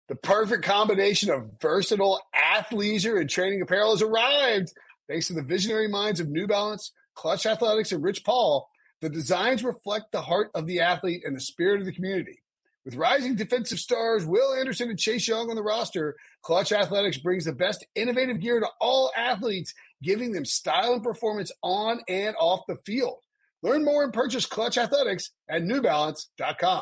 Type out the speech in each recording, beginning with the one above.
The perfect combination of versatile athleisure and training apparel has arrived. Thanks to the visionary minds of New Balance, Clutch Athletics, and Rich Paul, the designs reflect the heart of the athlete and the spirit of the community. With rising defensive stars Will Anderson and Chase Young on the roster, Clutch Athletics brings the best innovative gear to all athletes, giving them style and performance on and off the field. Learn more and purchase Clutch Athletics at newbalance.com.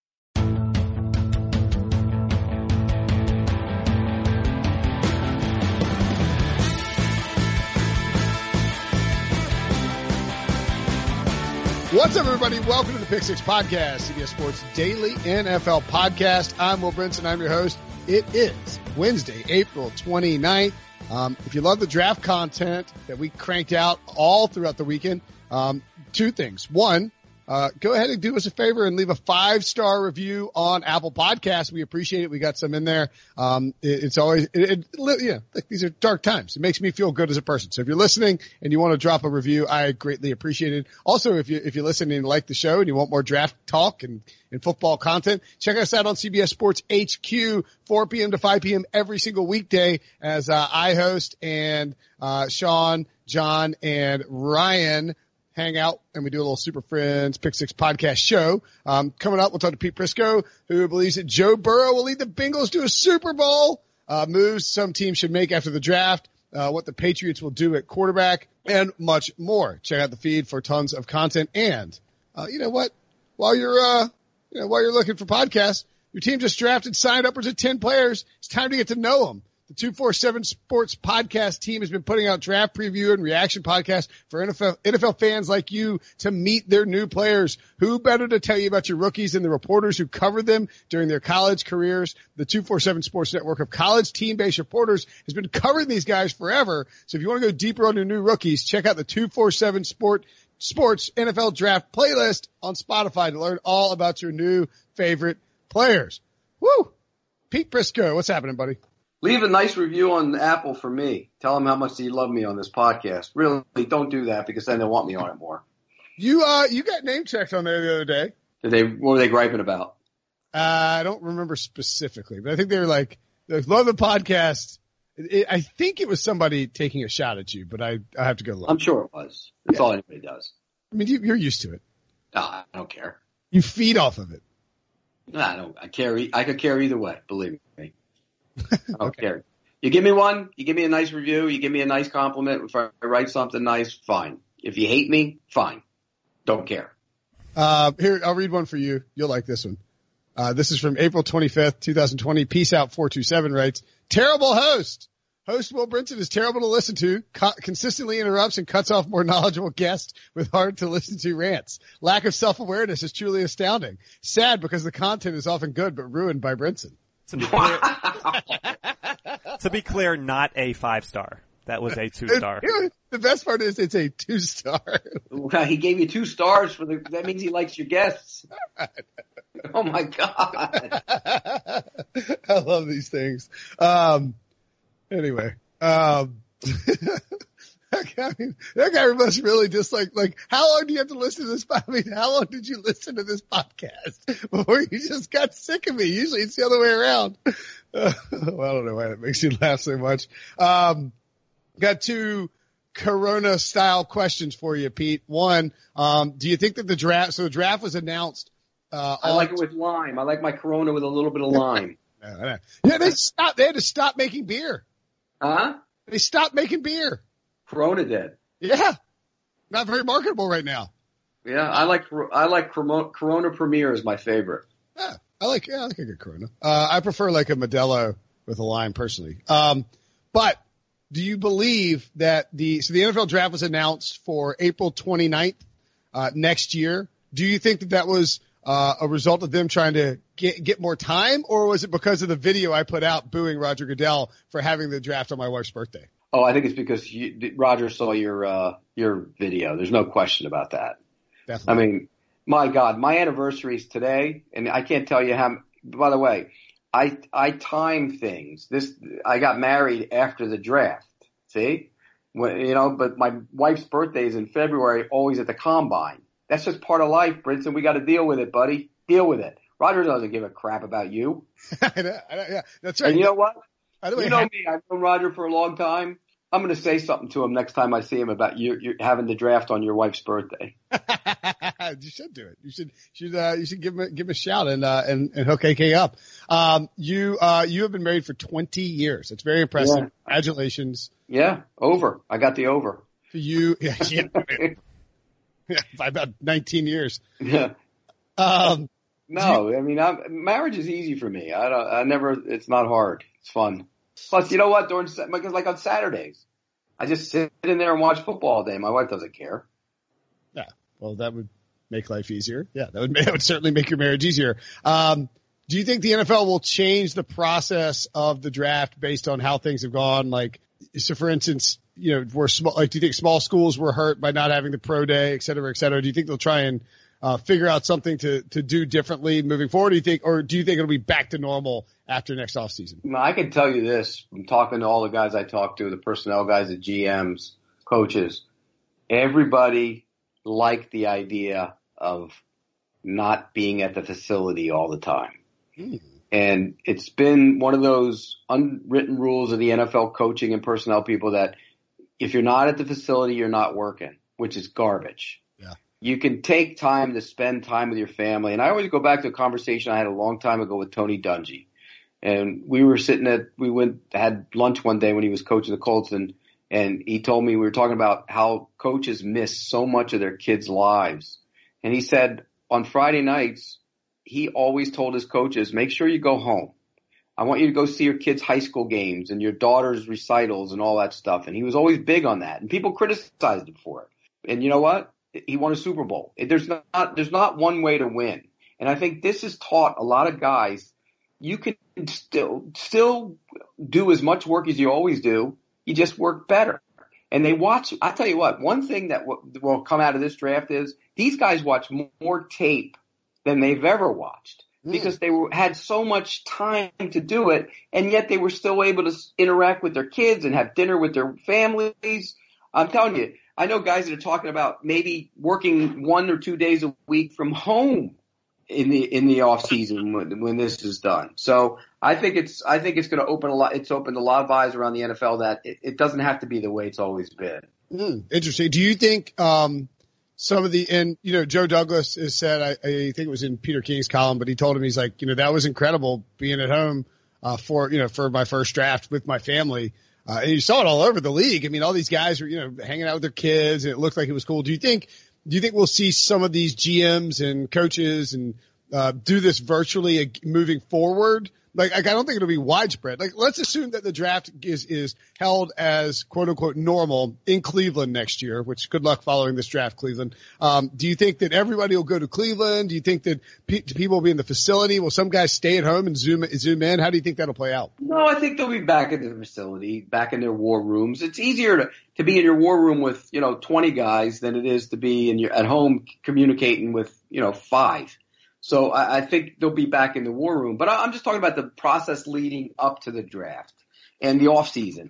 What's up, everybody? Welcome to the Pick Six Podcast, CBS Sports Daily NFL Podcast. I'm Will Brinson. I'm your host. It is Wednesday, April 29th. If you love the draft content that we cranked out all throughout the weekend, two things. One, go ahead and do us a favor and leave a 5-star review on Apple Podcasts. We appreciate it. We got some in there. It's always, these are dark times. It makes me feel good as a person. So if you're listening and you want to drop a review, I greatly appreciate it. Also, if you're listening and like the show and you want more draft talk and football content, check us out on CBS Sports HQ, 4 p.m. to 5 p.m. every single weekday as I host and Sean, John, and Ryan hang out, and we do a little Super Friends Pick Six podcast show. Coming up, we'll talk to Pete Prisco, who believes that Joe Burrow will lead the Bengals to a Super Bowl, moves some teams should make after the draft, what the Patriots will do at quarterback, and much more. Check out the feed for tons of content. And you know what? While you're looking for podcasts, your team just drafted, signed upwards of 10 players. It's time to get to know them. The 247 Sports podcast team has been putting out draft preview and reaction podcasts for NFL fans like you to meet their new players. Who better to tell you about your rookies than the reporters who covered them during their college careers? The 247 Sports network of college team-based reporters has been covering these guys forever. So if you want to go deeper on your new rookies, check out the 247 Sports NFL draft playlist on Spotify to learn all about your new favorite players. Woo! Pete Prisco, what's happening, buddy? Leave a nice review on Apple for me. Tell them how much you love me on this podcast. Really, don't do that because then they'll want me on it more. You got name checked on there the other day. What were they griping about? I don't remember specifically, but I think they were like, love the podcast. I think it was somebody taking a shot at you, but I have to go look. I'm sure it was. That's all anybody does. I mean, you're used to it. I don't care. You feed off of it. I could care either way, believe me. I don't care. You give me one, you give me a nice review, you give me a nice compliment. If I write something nice, fine. If you hate me, fine. Don't care. Here, I'll read one for you. You'll like this one. This is from April 25th, 2020. Peace out 427 writes, terrible host. Host Will Brinson is terrible to listen to, consistently interrupts and cuts off more knowledgeable guests with hard to listen to rants. Lack of self-awareness is truly astounding. Sad because the content is often good but ruined by Brinson. To be clear, not a 5-star. That was a 2-star. The best part is it's a 2-star. Well, he gave you 2 stars that means he likes your guests. Oh my God. I love these things. Anyway, that guy must really just like, how long do you have to listen to this? I mean, how long did you listen to this podcast before you just got sick of me? Usually it's the other way around. Well, I don't know why that makes you laugh so much. Got 2 Corona style questions for you, Pete. One, do you think that the draft was announced? I like it with lime. I like my Corona with a little bit of lime. Yeah, they had to stop making beer. Huh? They stopped making beer. Corona did. Yeah. Not very marketable right now. Yeah, I like Corona Premier is my favorite. Yeah, I like a good Corona. I prefer like a Modelo with a lime personally. But do you believe that the NFL draft was announced for April 29th, next year? Do you think that was a result of them trying to get more time, or was it because of the video I put out booing Roger Goodell for having the draft on my wife's birthday? Oh, I think it's because Roger saw your video. There's no question about that. Definitely. I mean, my God, my anniversary is today, and I can't tell you how. By the way, I time things. I got married after the draft. See, but my wife's birthday is in February, always at the combine. That's just part of life, Brinson. We got to deal with it, buddy. Deal with it. Roger doesn't give a crap about you. Yeah, that's right. And you know what? You know me. I've known Roger for a long time. I'm going to say something to him next time I see him about you having the draft on your wife's birthday. You should do it. You should give him a shout and hook AK up. You have been married for 20 years. It's very impressive. Yeah. Congratulations. Yeah. Over. I got the over. For you. Yeah. By about 19 years. Yeah. No, I mean, marriage is easy for me. It's not hard. It's fun. Plus, you know what? Because like on Saturdays, I just sit in there and watch football all day. My wife doesn't care. Yeah. Well, that would make life easier. Yeah. That would certainly make your marriage easier. Do you think the NFL will change the process of the draft based on how things have gone? Like, so for instance, do you think small schools were hurt by not having the pro day, et cetera, et cetera? Do you think they'll try and figure out something to do differently moving forward? Do you think it'll be back to normal after next offseason? I can tell you this from talking to all the guys I talked to, the personnel guys, the GMs, coaches, everybody liked the idea of not being at the facility all the time. And it's been one of those unwritten rules of the NFL coaching and personnel people that if you're not at the facility, you're not working, which is garbage. Yeah. You can take time to spend time with your family. And I always go back to a conversation I had a long time ago with Tony Dungy. And we were had lunch one day when he was coaching the Colts, and he told me, we were talking about how coaches miss so much of their kids' lives. And he said on Friday nights, he always told his coaches, make sure you go home. I want you to go see your kids' high school games and your daughter's recitals and all that stuff. And he was always big on that. And people criticized him for it. And you know what? He won a Super Bowl. There's not one way to win. And I think this has taught a lot of guys you can still do as much work as you always do. You just work better. And they watch. I tell you what, one thing that will come out of this draft is these guys watch more tape than they've ever watched because they had so much time to do it, and yet they were still able to interact with their kids and have dinner with their families. I'm telling you, I know guys that are talking about maybe working 1 or 2 days a week from home in the off season when this is done. So I think it's going to open a lot. It's opened a lot of eyes around the NFL that it doesn't have to be the way it's always been. Interesting. Do you think Joe Douglas has said, I think it was in Peter King's column, but he told him, he's like, that was incredible being at home, for my first draft with my family. And you saw it all over the league. I mean, all these guys were, hanging out with their kids and it looked like it was cool. Do you think we'll see some of these GMs and coaches and, do this virtually moving forward? Like, I don't think it'll be widespread. Like, let's assume that the draft is held as quote unquote normal in Cleveland next year, which good luck following this draft, Cleveland. Do you think that everybody will go to Cleveland? Do you think that people will be in the facility? Will some guys stay at home and zoom in? How do you think that'll play out? No, I think they'll be back in the facility, back in their war rooms. It's easier to be in your war room with, 20 guys than it is to be at home communicating with, 5. So I think they'll be back in the war room. But I'm just talking about the process leading up to the draft and the off season.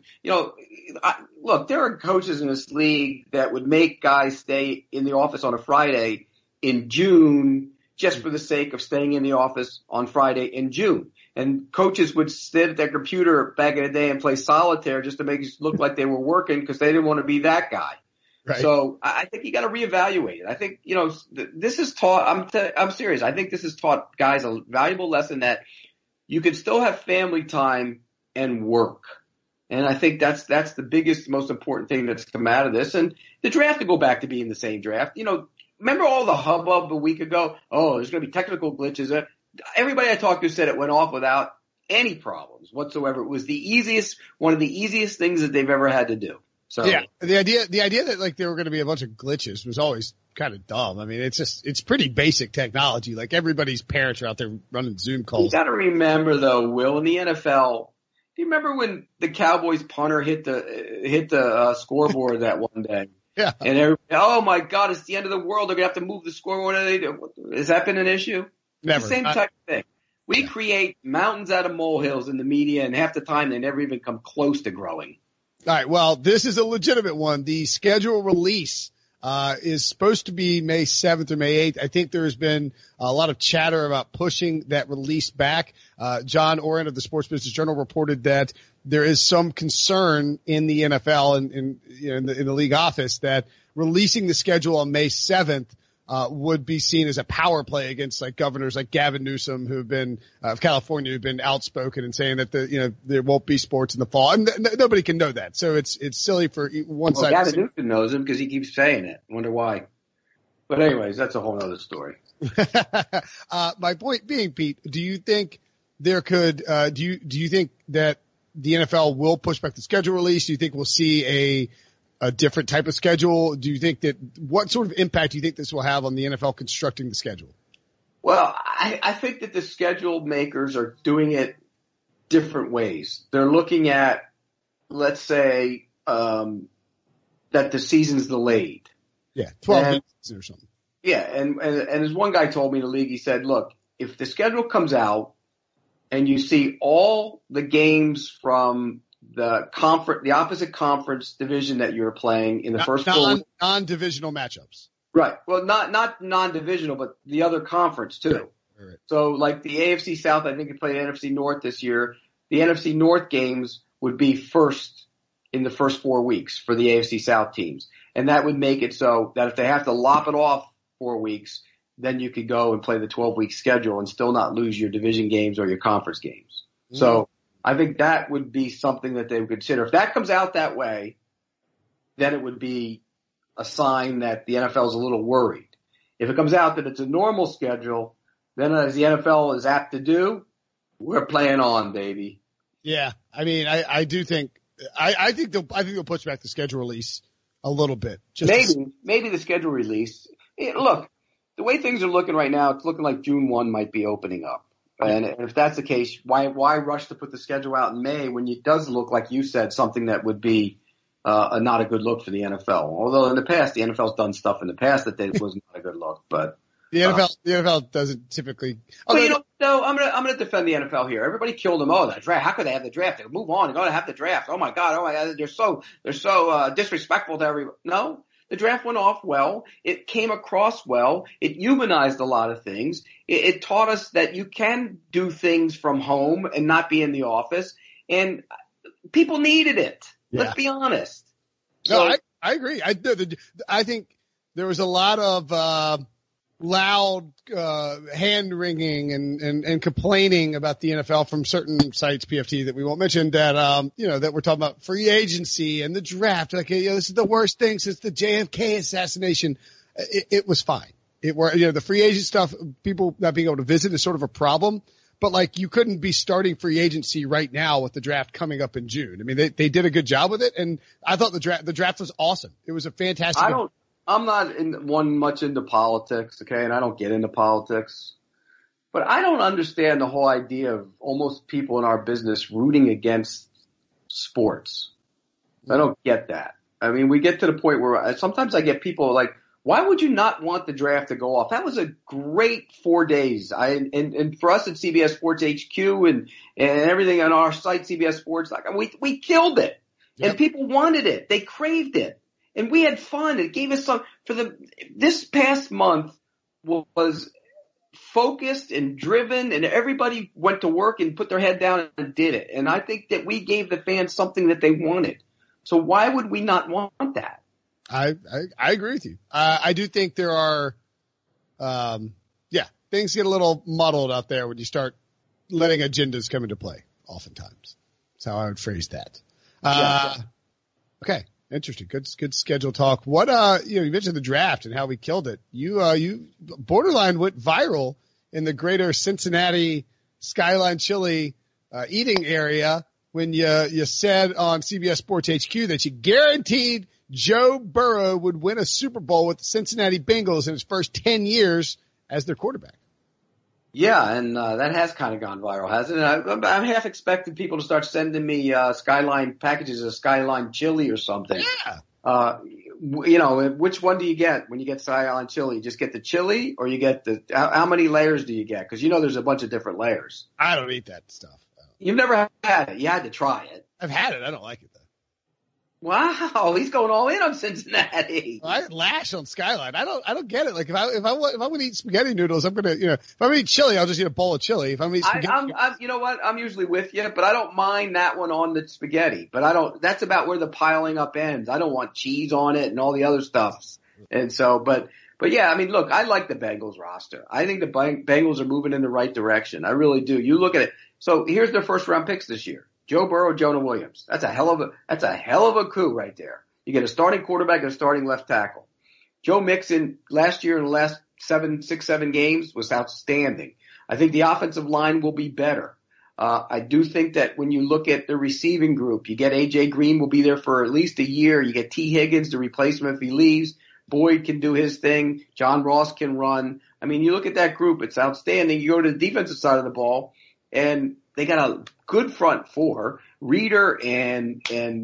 Look, there are coaches in this league that would make guys stay in the office on a Friday in June just for the sake of staying in the office on Friday in June. And coaches would sit at their computer back in the day and play solitaire just to make it look like they were working because they didn't want to be that guy. Right. So I think you got to reevaluate it. I think, this is taught, I'm serious. I think this has taught guys a valuable lesson that you can still have family time and work. And I think that's the biggest, most important thing that's come out of this. And the draft will go back to being the same draft. Remember all the hubbub a week ago? Oh, there's going to be technical glitches. Everybody I talked to said it went off without any problems whatsoever. It was one of the easiest things that they've ever had to do. So yeah, the idea that like there were going to be a bunch of glitches was always kind of dumb. I mean, it's pretty basic technology. Like everybody's parents are out there running Zoom calls. You got to remember though, Will, in the NFL, do you remember when the Cowboys punter hit the scoreboard that one day? Yeah. And everybody, oh my God, it's the end of the world. They're going to have to move the scoreboard. Has that been an issue? Never. It's the same type of thing. We create mountains out of molehills in the media, and half the time they never even come close to growing. All right. Well, this is a legitimate one. The schedule release is supposed to be May 7th or May 8th. I think there's been a lot of chatter about pushing that release back. John Oren of the Sports Business Journal reported that there is some concern in the NFL and in the league office that releasing the schedule on May 7th would be seen as a power play against like governors like Gavin Newsom, who've been of California, who've been outspoken and saying that there won't be sports in the fall, and nobody can know that. So it's silly for one side. Gavin Newsom knows him because he keeps saying it. Wonder why. But anyways, that's a whole other story. My point being, Pete, do you think there could do you think that the NFL will push back the schedule release? Do you think we'll see a different type of schedule? Do you think that what sort of impact do you think this will have on the NFL constructing the schedule? Well, I think that the schedule makers are doing it different ways. They're looking at, let's say, that the season's delayed. Yeah, 12 weeks or something. Yeah, and as one guy told me in the league, he said, look, if the schedule comes out and you see all the games from the opposite conference division that you're playing in the first non-divisional matchups. Right. Well, not non-divisional, but the other conference too. Right. So like the AFC South, I think they played NFC North this year. The NFC North games would be first in the first 4 weeks for the AFC South teams. And that would make it so that if they have to lop it off 4 weeks, then you could go and play the 12-week schedule and still not lose your division games or your conference games. Mm-hmm. So I think that would be something that they would consider. If that comes out that way, then it would be a sign that the NFL is a little worried. If it comes out that it's a normal schedule, then as the NFL is apt to do, we're playing on, baby. Yeah, I mean, I do think I think they'll push back the schedule release a little bit. Maybe the schedule release. Look, the way things are looking right now, it's looking like June 1 might be opening up. And if that's the case, why rush to put the schedule out in May when it does look, like you said, something that would be not a good look for the NFL? Although in the past, the NFL's done stuff in the past that was not a good look. But the NFL doesn't typically. Well, I'm gonna defend the NFL here. Everybody killed them. Oh, the draft. How could they have the draft? They move on. They're going to have the draft. Oh my God. They're so disrespectful to everyone. No. The draft went off well. It came across well. It humanized a lot of things. It taught us that you can do things from home and not be in the office. And people needed it. Yeah. Let's be honest. No, I agree. I think there was a lot of loud hand wringing and complaining about the NFL from certain sites, PFT, that we won't mention, that that we're talking about free agency and the draft. Like, this is the worst thing since the JFK assassination. It was fine. The free agent stuff, people not being able to visit is sort of a problem. But like, you couldn't be starting free agency right now with the draft coming up in June. I mean, they did a good job with it, and I thought the draft was awesome. It was a fantastic. I'm not much into politics, okay, and I don't get into politics. But I don't understand the whole idea of almost people in our business rooting against sports. I don't get that. I mean, we get to the point where sometimes I get people like, why would you not want the draft to go off? That was a great 4 days. And for us at CBS Sports HQ and everything on our site, CBS Sports, we killed it. Yep. And people wanted it. They craved it. And we had fun. It gave us this past month was focused and driven, and everybody went to work and put their head down and did it. And I think that we gave the fans something that they wanted. So why would we not want that? I agree with you. I do think there are, things get a little muddled out there when you start letting agendas come into play. Oftentimes, that's how I would phrase that. Okay. Interesting. Good schedule talk. What, you mentioned the draft and how we killed it. You borderline went viral in the greater Cincinnati Skyline Chili, eating area when you said on CBS Sports HQ that you guaranteed Joe Burrow would win a Super Bowl with the Cincinnati Bengals in his first 10 years as their quarterback. Yeah, and that has kind of gone viral, hasn't it? I'm half expecting people to start sending me Skyline packages of Skyline chili or something. Yeah. Which one do you get when you get Skyline chili? You just get the chili, or you get how many layers do you get? Because there's a bunch of different layers. I don't eat that stuff. You've never had it. You had to try it. I've had it. I don't like it though. Wow, he's going all in on Cincinnati. I lash on Skyline. I don't get it. Like if I'm going to eat spaghetti noodles, I'm going to, if I'm going to eat chili, I'll just eat a bowl of chili. If I'm going to eat spaghetti. I'm you know what? I'm usually with you, but I don't mind that one on the spaghetti. But that's about where the piling up ends. I don't want cheese on it and all the other stuff. And so, but yeah, I mean, look, I like the Bengals roster. I think the Bengals are moving in the right direction. I really do. You look at it. So here's their first round picks this year. Joe Burrow, Jonah Williams. That's a hell of a coup right there. You get a starting quarterback and a starting left tackle. Joe Mixon last year in the last 7 games was outstanding. I think the offensive line will be better. I do think that when you look at the receiving group, you get AJ Green will be there for at least a year. You get T. Higgins to replace him if he leaves. Boyd can do his thing. John Ross can run. I mean, you look at that group, it's outstanding. You go to the defensive side of the ball, and they got a good front four. Reeder and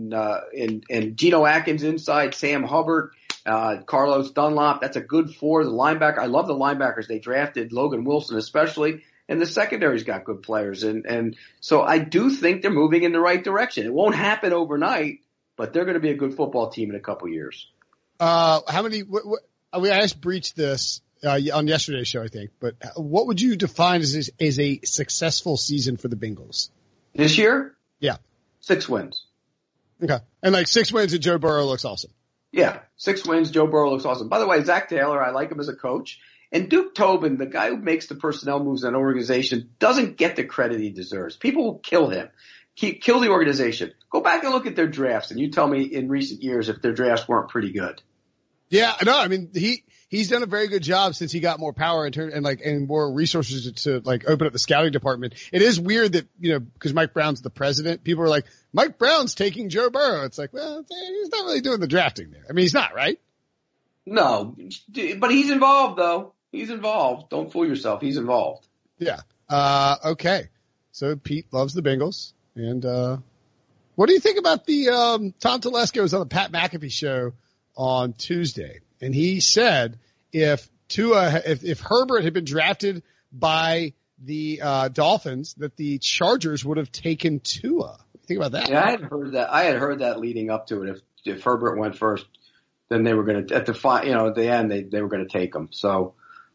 Geno Atkins inside, Sam Hubbard, Carlos Dunlop. That's a good four. The linebacker, I love the linebackers they drafted, Logan Wilson especially, and the secondary's got good players. And so I do think they're moving in the right direction. It won't happen overnight, but they're going to be a good football team in a couple years. How many? I asked Breach this on yesterday's show, I think. But what would you define as a successful season for the Bengals this year? Yeah, 6 wins. Okay, and like 6 wins, and Joe Burrow looks awesome. Yeah, 6 wins. Joe Burrow looks awesome. By the way, Zach Taylor, I like him as a coach. And Duke Tobin, the guy who makes the personnel moves in an organization, doesn't get the credit he deserves. People will kill him. Kill the organization. Go back and look at their drafts, and you tell me in recent years if their drafts weren't pretty good. Yeah, no, I mean he's done a very good job since he got more power and more resources to open up the scouting department. It is weird that because Mike Brown's the president, people are like, Mike Brown's taking Joe Burrow. It's like, well, he's not really doing the drafting there. I mean, he's not, right? No, but he's involved though. He's involved. Don't fool yourself. He's involved. Yeah. Okay. So Pete loves the Bengals, and what do you think about the Tom Telesco was on the Pat McAfee show on Tuesday, and he said if Herbert had been drafted by the Dolphins, that the Chargers would have taken Tua. Think about that. Yeah, I had heard that leading up to it. If Herbert went first, then they were going to at the end they were going to take him. So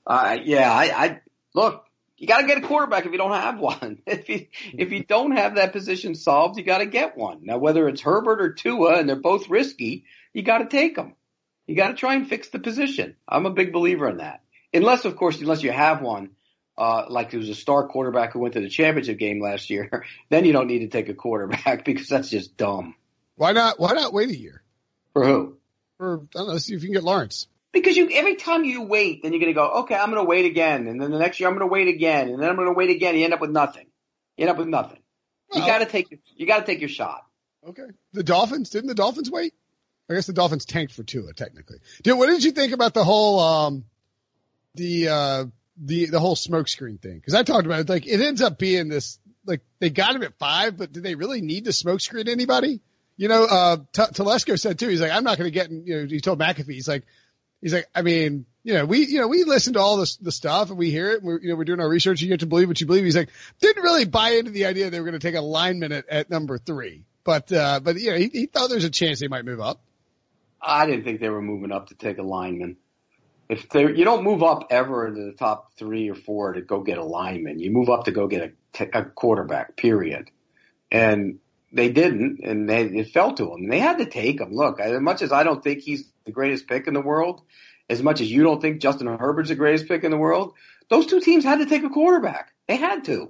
I look. You got to get a quarterback if you don't have one. If you don't have that position solved, you got to get one. Now, whether it's Herbert or Tua, and they're both risky, you got to take them. You got to try and fix the position. I'm a big believer in that. Unless you have one, like there was a star quarterback who went to the championship game last year, then you don't need to take a quarterback because that's just dumb. Why not wait a year? For who? I don't know, see if you can get Lawrence. Because every time you wait, then you're going to go, okay, I'm going to wait again. And then the next year I'm going to wait again. And then I'm going to wait again. You end up with nothing. Well, you got to take your shot. Okay. Didn't the Dolphins wait? I guess the Dolphins tanked for Tua, technically. What did you think about the whole, the whole smokescreen thing? Cause I talked about it, like, it ends up being this, like, they got him at 5, but did they really need to smokescreen anybody? Telesco said too, he's like, I'm not going to get in, he told McAfee, he's like, I mean, we listen to all the stuff and we hear it. And we're doing our research. You get to believe what you believe. He's like, didn't really buy into the idea they were going to take a lineman at number 3, but he thought there's a chance they might move up. I didn't think they were moving up to take a lineman. You don't move up ever into the top 3 or 4 to go get a lineman. You move up to go get a quarterback, period. And they didn't, and it fell to them. They had to take him. Look, as much as I don't think he's the greatest pick in the world, as much as you don't think Justin Herbert's the greatest pick in the world, those two teams had to take a quarterback. They had to.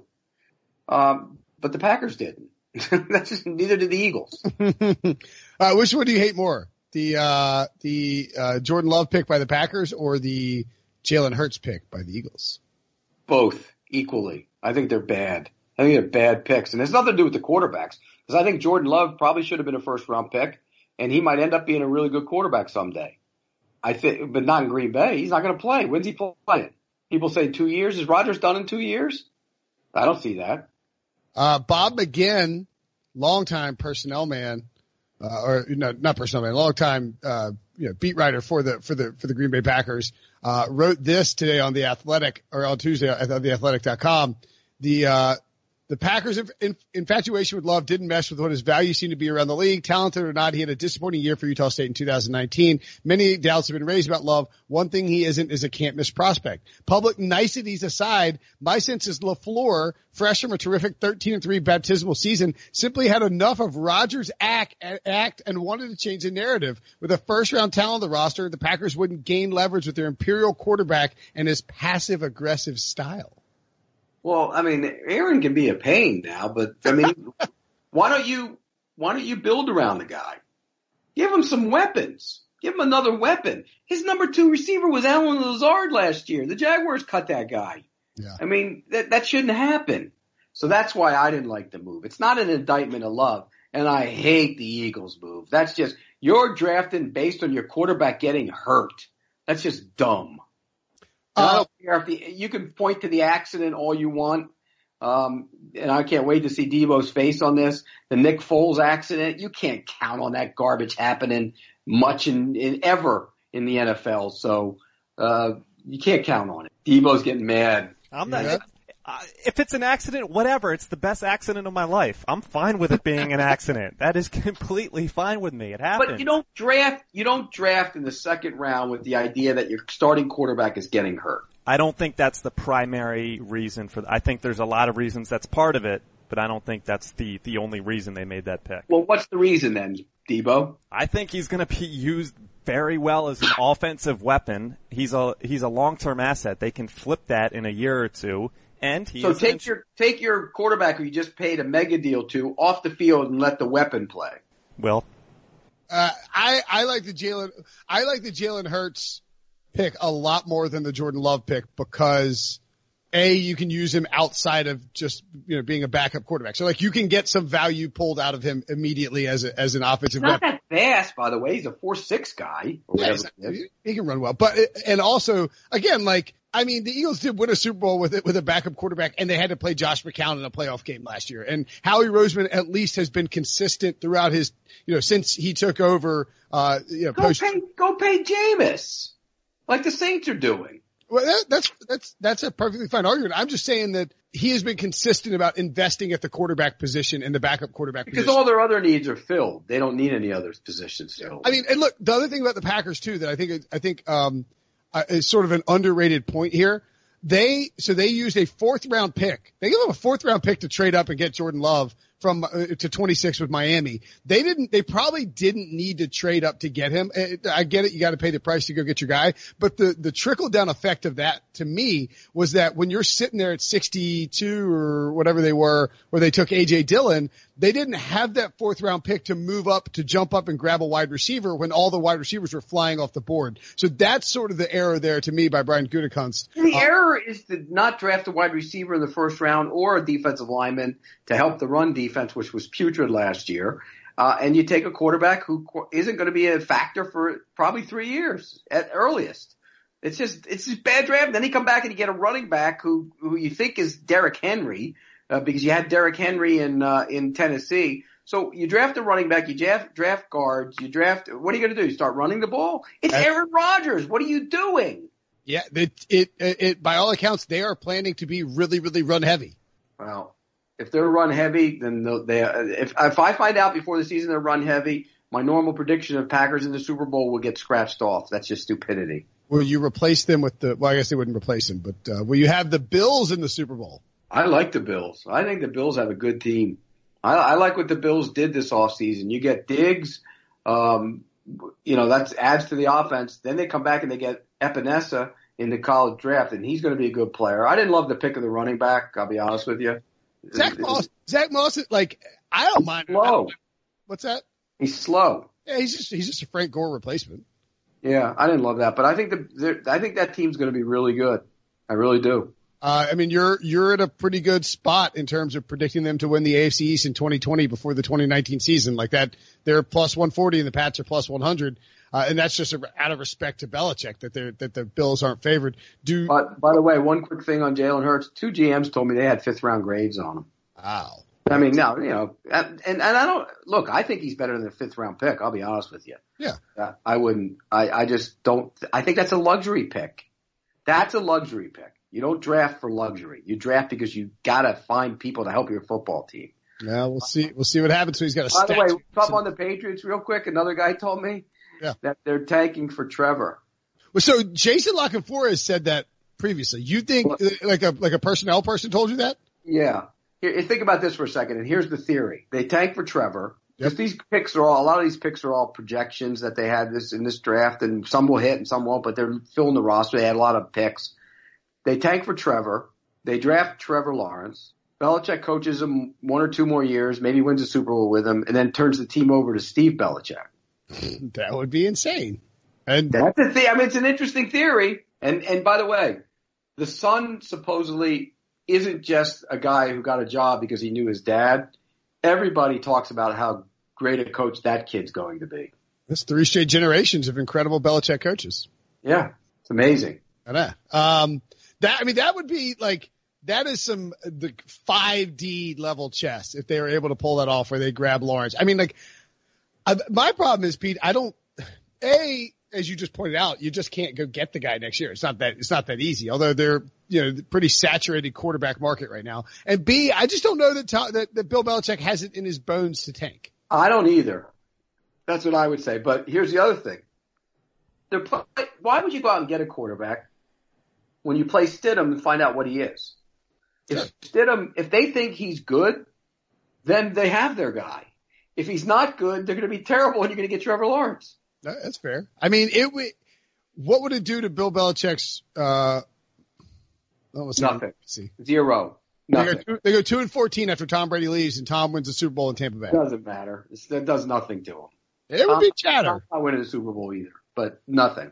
But the Packers didn't. That's just, neither did the Eagles. Which one do you hate more? The Jordan Love pick by the Packers or the Jalen Hurts pick by the Eagles? Both equally. I think they're bad. I think they're bad picks. And it's nothing to do with the quarterbacks. Because I think Jordan Love probably should have been a first-round pick, and he might end up being a really good quarterback someday. I think, but not in Green Bay. He's not going to play. When's he playing? People say 2 years. Is Rodgers done in 2 years? I don't see that. Bob McGinn, longtime personnel man, not personnel man, longtime beat writer for the Green Bay Packers, wrote this today on The Athletic, or on Tuesday at theathletic.com. The Packers' infatuation with Love didn't mesh with what his values seemed to be around the league. Talented or not, he had a disappointing year for Utah State in 2019. Many doubts have been raised about Love. One thing he isn't is a can't-miss prospect. Public niceties aside, my sense is LaFleur, fresh from a terrific 13-3 baptismal season, simply had enough of Rodgers' act and wanted to change the narrative. With a first-round talent on the roster, the Packers wouldn't gain leverage with their imperial quarterback and his passive-aggressive style. Well, I mean, Aaron can be a pain now, but I mean, why don't you build around the guy? Give him some weapons. Give him another weapon. His number 2 receiver was Allen Lazard last year. The Jaguars cut that guy. Yeah. I mean, that shouldn't happen. So that's why I didn't like the move. It's not an indictment of Love, and I hate the Eagles move. That's just, you're drafting based on your quarterback getting hurt. That's just dumb. I don't care if you can point to the accident all you want. And I can't wait to see Debo's face on this. The Nick Foles accident, you can't count on that garbage happening much ever in the NFL. So, you can't count on it. Debo's getting mad. I'm not, if it's an accident, whatever. It's the best accident of my life. I'm fine with it being an accident. That is completely fine with me. It happens. But you don't draft in the second round with the idea that your starting quarterback is getting hurt. I don't think that's the primary reason I think there's a lot of reasons that's part of it, but I don't think that's the only reason they made that pick. Well, what's the reason then, Debo? I think he's going to be used very well as an offensive weapon. He's a long-term asset. They can flip that in a year or two. And take your quarterback who you just paid a mega deal to off the field and let the weapon play. Will? I like the Jalen Hurts pick a lot more than the Jordan Love pick because you can use him outside of just, being a backup quarterback. So you can get some value pulled out of him immediately as an offensive weapon. Not that fast, by the way. He's a 4.6 guy. Or whatever exactly. He can run well. And also, again, the Eagles did win a Super Bowl with a backup quarterback, and they had to play Josh McCown in a playoff game last year. And Howie Roseman at least has been consistent throughout his, since he took over, Go pay Jameis, like the Saints are doing. Well, that's a perfectly fine argument. I'm just saying that he has been consistent about investing at the quarterback position and the backup quarterback position. Because all their other needs are filled. They don't need any other positions filled. I mean, and look, the other thing about the Packers too that I think is sort of an underrated point here. They used a 4th round pick. They gave them a 4th round pick to trade up and get Jordan Love to 26 with Miami. They probably didn't need to trade up to get him. I get it. You got to pay the price to go get your guy. But the trickle down effect of that to me was that when you're sitting there at 62 or whatever they were, where they took AJ Dillon, they didn't have that 4th round pick to jump up and grab a wide receiver when all the wide receivers were flying off the board. So that's sort of the error there to me by Brian Gutekunst. The error is to not draft a wide receiver in the 1st round or a defensive lineman to help the run defense, which was putrid last year. And you take a quarterback who isn't going to be a factor for probably 3 years at earliest. It's just bad draft. Then you come back and you get a running back who you think is Derrick Henry, because you had Derrick Henry in Tennessee. So you draft a running back, you draft guards, what are you going to do? You start running the ball? It's Aaron Rodgers. What are you doing? Yeah, it by all accounts, they are planning to be really, really run heavy. Well, if they're run heavy, then if I find out before the season they're run heavy, my normal prediction of Packers in the Super Bowl will get scratched off. That's just stupidity. Will you replace them with I guess they wouldn't replace them, but will you have the Bills in the Super Bowl? I like the Bills. I think the Bills have a good team. I like what the Bills did this offseason. You get Diggs, that adds to the offense. Then they come back and they get Epinesa in the college draft, and he's going to be a good player. I didn't love the pick of the running back, I'll be honest with you. Zach Moss, I don't mind. Slow. What's that? He's slow. Yeah, he's just a Frank Gore replacement. Yeah, I didn't love that, but I think that team's going to be really good. I really do. You're at a pretty good spot in terms of predicting them to win the AFC East in 2020 before the 2019 season. Like that, they're plus 140 and the Pats are plus 100. And that's just out of respect to Belichick that the Bills aren't favored. But by the way, one quick thing on Jalen Hurts. 2 GMs told me they had 5th round grades on him. Wow. I mean, no, and I don't look. I think he's better than the 5th round pick. I'll be honest with you. Yeah. I wouldn't. I just don't. I think that's a luxury pick. That's a luxury pick. You don't draft for luxury. You draft because you got to find people to help your football team. Yeah, we'll see. We'll see what happens. So he's got a By the way, up on the Patriots real quick. Another guy told me that they're tanking for Trevor. Well, so Jason La Canfora said that previously. You think like a personnel person told you that? Yeah. Here, think about this for a second, and here's the theory. They tank for Trevor. Because these picks are a lot of these picks are all projections that they had in this draft, and some will hit and some won't, but they're filling the roster. They had a lot of picks. They tank for Trevor. They draft Trevor Lawrence. Belichick coaches him 1 or 2 more years, maybe wins a Super Bowl with him, and then turns the team over to Steve Belichick. That would be insane. And that's the thing. I mean, it's an interesting theory. And by the way, the son supposedly isn't just a guy who got a job because he knew his dad. Everybody talks about how great a coach that kid's going to be. That's 3 straight generations of incredible Belichick coaches. Yeah, it's amazing. I know. That would be like, that is the 5D level chess if they were able to pull that off where they grab Lawrence. I mean, like, my problem is, Pete, as you just pointed out, you just can't go get the guy next year. It's not that easy, although they're, pretty saturated quarterback market right now. And B, I just don't know that Bill Belichick has it in his bones to tank. I don't either. That's what I would say. But here's the other thing. Why would you go out and get a quarterback when you play Stidham and find out what he is? If they think he's good, then they have their guy. If he's not good, they're going to be terrible and you're going to get Trevor Lawrence. That's fair. I mean, what would it do to Bill Belichick's, nothing. Zero. Nothing. They go 2-14 after Tom Brady leaves and Tom wins the Super Bowl in Tampa Bay. Doesn't matter. That does nothing to him. It would be chatter. Tom's not winning the Super Bowl either, but nothing.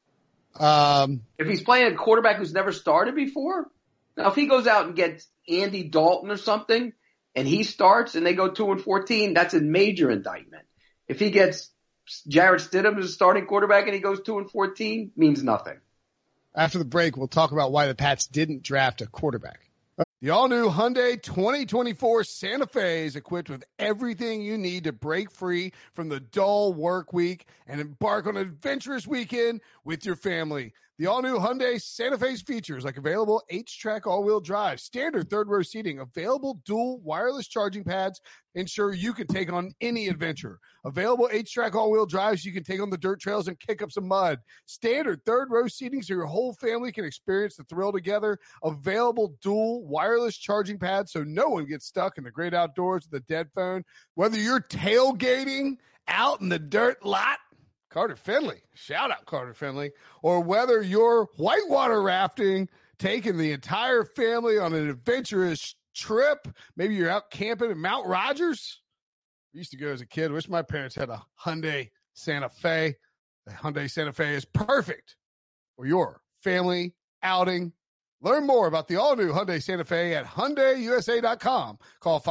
If he's playing a quarterback who's never started before, now if he goes out and gets Andy Dalton or something and he starts and they go 2-14, that's a major indictment. If he gets Jarrett Stidham as a starting quarterback and he goes 2-14, means nothing. After the break, we'll talk about why the Pats didn't draft a quarterback. The all-new Hyundai 2024 Santa Fe is equipped with everything you need to break free from the dull work week and embark on an adventurous weekend with your family. The all-new Hyundai Santa Fe's features like available H-Track all-wheel drive, standard third-row seating, available dual wireless charging pads, ensure you can take on any adventure. Available H-Track all-wheel drives, you can take on the dirt trails and kick up some mud. Standard third-row seating so your whole family can experience the thrill together. Available dual wireless charging pads so no one gets stuck in the great outdoors with a dead phone. Whether you're tailgating out in the dirt lot, Carter Finley, shout out Carter Finley, or whether you're whitewater rafting, taking the entire family on an adventurous trip, maybe you're out camping in Mount Rogers. I used to go as a kid. Wish my parents had a Hyundai Santa Fe. The Hyundai Santa Fe is perfect for your family outing. Learn more about the all-new Hyundai Santa Fe at HyundaiUSA.com. Call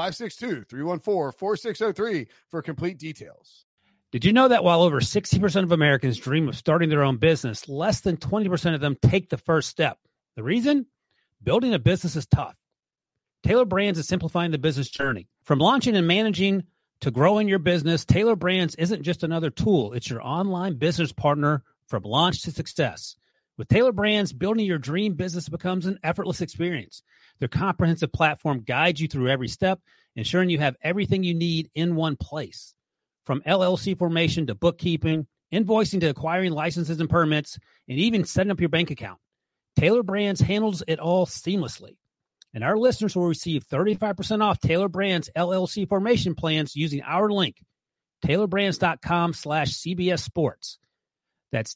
562-314-4603 for complete details. Did you know that while over 60% of Americans dream of starting their own business, less than 20% of them take the first step? The reason? Building a business is tough. Taylor Brands is simplifying the business journey. From launching and managing to growing your business, Taylor Brands isn't just another tool. It's your online business partner from launch to success. With Taylor Brands, building your dream business becomes an effortless experience. Their comprehensive platform guides you through every step, ensuring you have everything you need in one place. From LLC formation to bookkeeping, invoicing to acquiring licenses and permits, and even setting up your bank account, Taylor Brands handles it all seamlessly. And our listeners will receive 35% off Taylor Brands LLC formation plans using our link, taylorbrands.com/CBS Sports. That's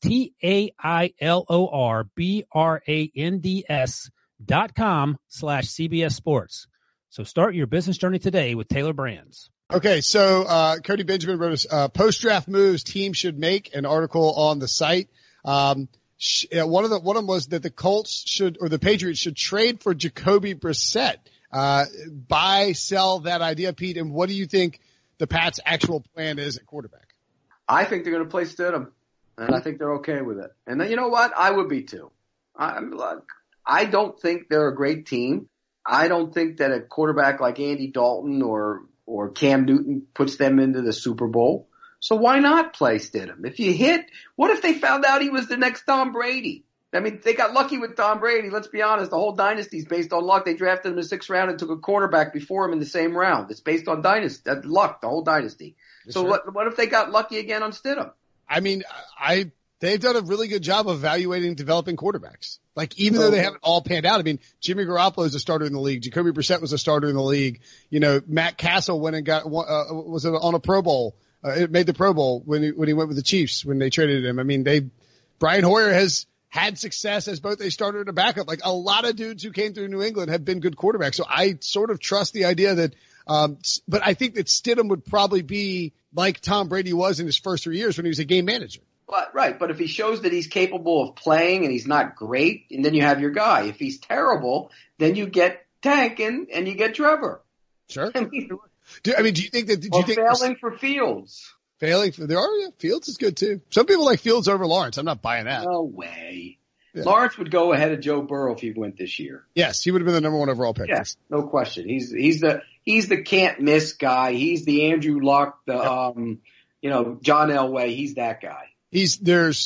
TAILORBRANDS.com/CBS Sports. So start your business journey today with Taylor Brands. Okay, so Cody Benjamin wrote us post-draft moves teams should make, an article on the site. One of them was that the Colts the Patriots should trade for Jacoby Brissett. Buy, sell that idea, Pete. And what do you think the Pats' actual plan is at quarterback? I think they're going to play Stidham, and I think they're okay with it. And then you know what? I would be too. I don't think they're a great team. I don't think that a quarterback like Andy Dalton or Cam Newton puts them into the Super Bowl. So why not play Stidham? If you hit, what if they found out he was the next Tom Brady? I mean, they got lucky with Tom Brady. Let's be honest. The whole dynasty's based on luck. They drafted him in the 6th round and took a quarterback before him in the same round. It's based on luck, the whole dynasty. Yes, so what if they got lucky again on Stidham? I mean, they've done a really good job of evaluating and developing quarterbacks. Like, even though they haven't all panned out, I mean, Jimmy Garoppolo is a starter in the league. Jacoby Brissett was a starter in the league. You know, Matt Castle went and got, was on a Pro Bowl. It made the Pro Bowl when he went with the Chiefs when they traded him. I mean, Brian Hoyer has had success as both a starter and a backup. Like, a lot of dudes who came through New England have been good quarterbacks. So I sort of trust the idea that, but I think that Stidham would probably be like Tom Brady was in his first 3 years when he was a game manager. Right, but if he shows that he's capable of playing and he's not great, and then you have your guy. If he's terrible, then you get Tank and you get Trevor. Sure. I mean, do you think that? Failing for Fields. Fields is good too. Some people like Fields over Lawrence. I'm not buying that. No way. Yeah. Lawrence would go ahead of Joe Burrow if he went this year. Yes, he would have been the number 1 overall pick. Yes, no question. He's the can't miss guy. He's the Andrew Luck, John Elway. He's that guy. It's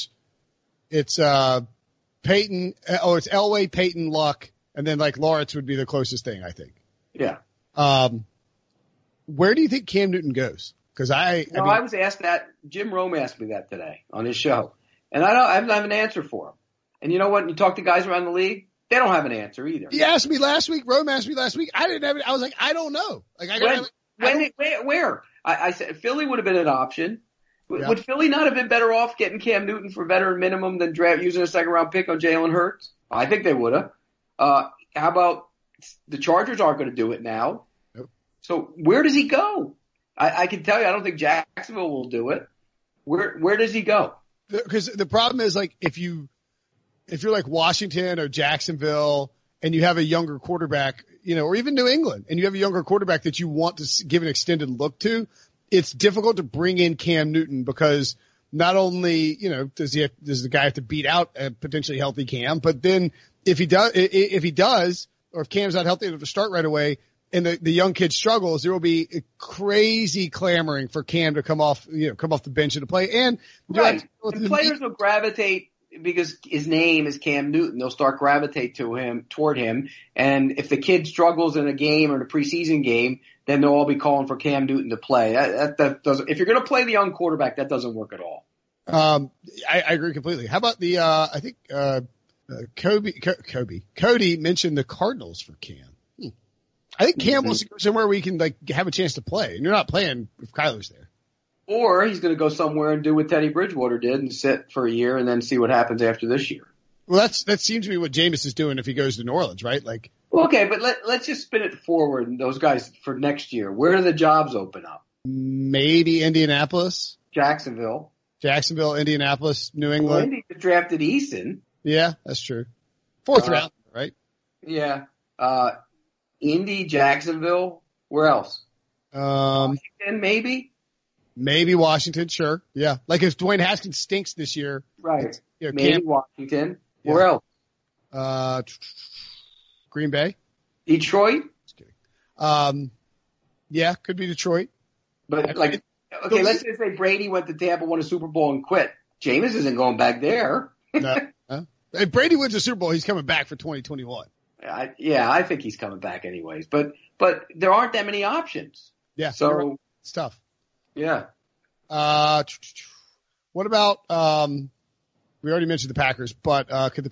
Peyton. It's Elway, Peyton, Luck, and then like Lawrence would be the closest thing, I think. Yeah. Where do you think Cam Newton goes? Because I was asked that. Jim Rome asked me that today on his show, and I don't have an answer for him. And you know what? You talk to guys around the league, they don't have an answer either. He asked me last week. Rome asked me last week. I didn't have it. I was like, I don't know. Like, where? I said Philly would have been an option. Yeah. Would Philly not have been better off getting Cam Newton for veteran minimum than using a 2nd round pick on Jalen Hurts? I think they would have. How about the Chargers aren't going to do it now? Nope. So where does he go? I can tell you, I don't think Jacksonville will do it. Where does he go? Because the problem is, like, if you're like Washington or Jacksonville and you have a younger quarterback, or even New England, and you have a younger quarterback that you want to give an extended look to, it's difficult to bring in Cam Newton because not only, does the guy have to beat out a potentially healthy Cam, but then if he does, or if Cam's not healthy enough to start right away and the young kid struggles, there will be crazy clamoring for Cam to come off the bench and to play. And right. The players will gravitate because his name is Cam Newton. They'll start gravitate toward him. And if the kid struggles in a game or in a preseason game, then they'll all be calling for Cam Newton to play. That doesn't. If you're going to play the young quarterback, that doesn't work at all. I agree completely. How about the? I think Cody mentioned the Cardinals for Cam. I think Cam wants to go somewhere where he can have a chance to play, and you're not playing if Kyler's there. Or he's going to go somewhere and do what Teddy Bridgewater did and sit for a year and then see what happens after this year. Well, that seems to be what Jameis is doing if he goes to New Orleans, right? Like, okay, but let's just spin it forward. Those guys for next year, where do the jobs open up? Maybe Indianapolis, Jacksonville, Indianapolis, New England. Well, Indy Drafted Eason. Yeah, that's true. 4th round, right? Yeah. Indy, Jacksonville. Where else? Washington, maybe. Maybe Washington, sure. Yeah. Like if Dwayne Haskins stinks this year. Right. Maybe Washington. Yeah. Where else? Green Bay. Detroit? Just kidding. Yeah, could be Detroit. But let's just say Brady went to Tampa, won a Super Bowl and quit. Jameis isn't going back there. No. If Brady wins a Super Bowl, he's coming back for 2021. I think he's coming back anyways. But there aren't that many options. Yeah. So it's tough. Yeah. What about, we already mentioned the Packers, but,